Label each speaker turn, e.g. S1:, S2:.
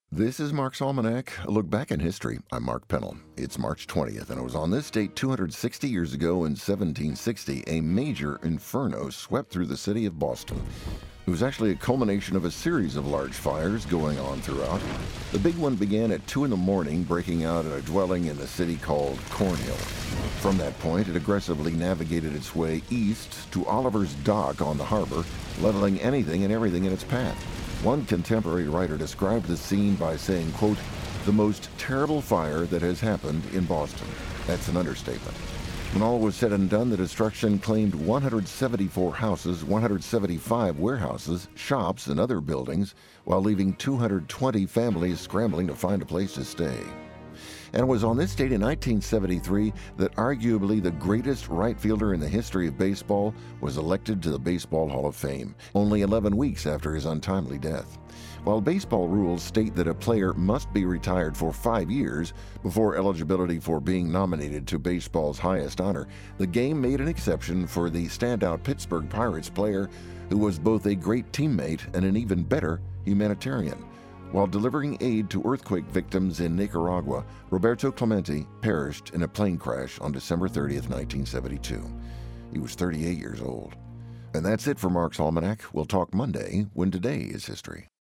S1: This is Mark's Almanac, a look back in history. I'm Mark Pennell. It's March 20th, and it was on this date 260 years ago in 1760, a major inferno swept through the city of Boston. It was actually a culmination of a series of large fires going on throughout. The big one began at 2 in the morning, breaking out at a dwelling in the city called Cornhill. From that point, it aggressively navigated its way east to Oliver's Dock on the harbor, leveling anything and everything in its path. One contemporary writer described the scene by saying, quote, "the most terrible fire that has happened in Boston." That's an understatement. When all was said and done, the destruction claimed 174 houses, 175 warehouses, shops, and other buildings, while leaving 220 families scrambling to find a place to stay. And it was on this date in 1973 that arguably the greatest right fielder in the history of baseball was elected to the Baseball Hall of Fame, only 11 weeks after his untimely death. While baseball rules state that a player must be retired for 5 years before eligibility for being nominated to baseball's highest honor, the game made an exception for the standout Pittsburgh Pirates player who was both a great teammate and an even better humanitarian. While delivering aid to earthquake victims in Nicaragua, Roberto Clemente perished in a plane crash on December 30th, 1972. He was 38 years old. And that's it for Mark's Almanac. We'll talk Monday when today is history.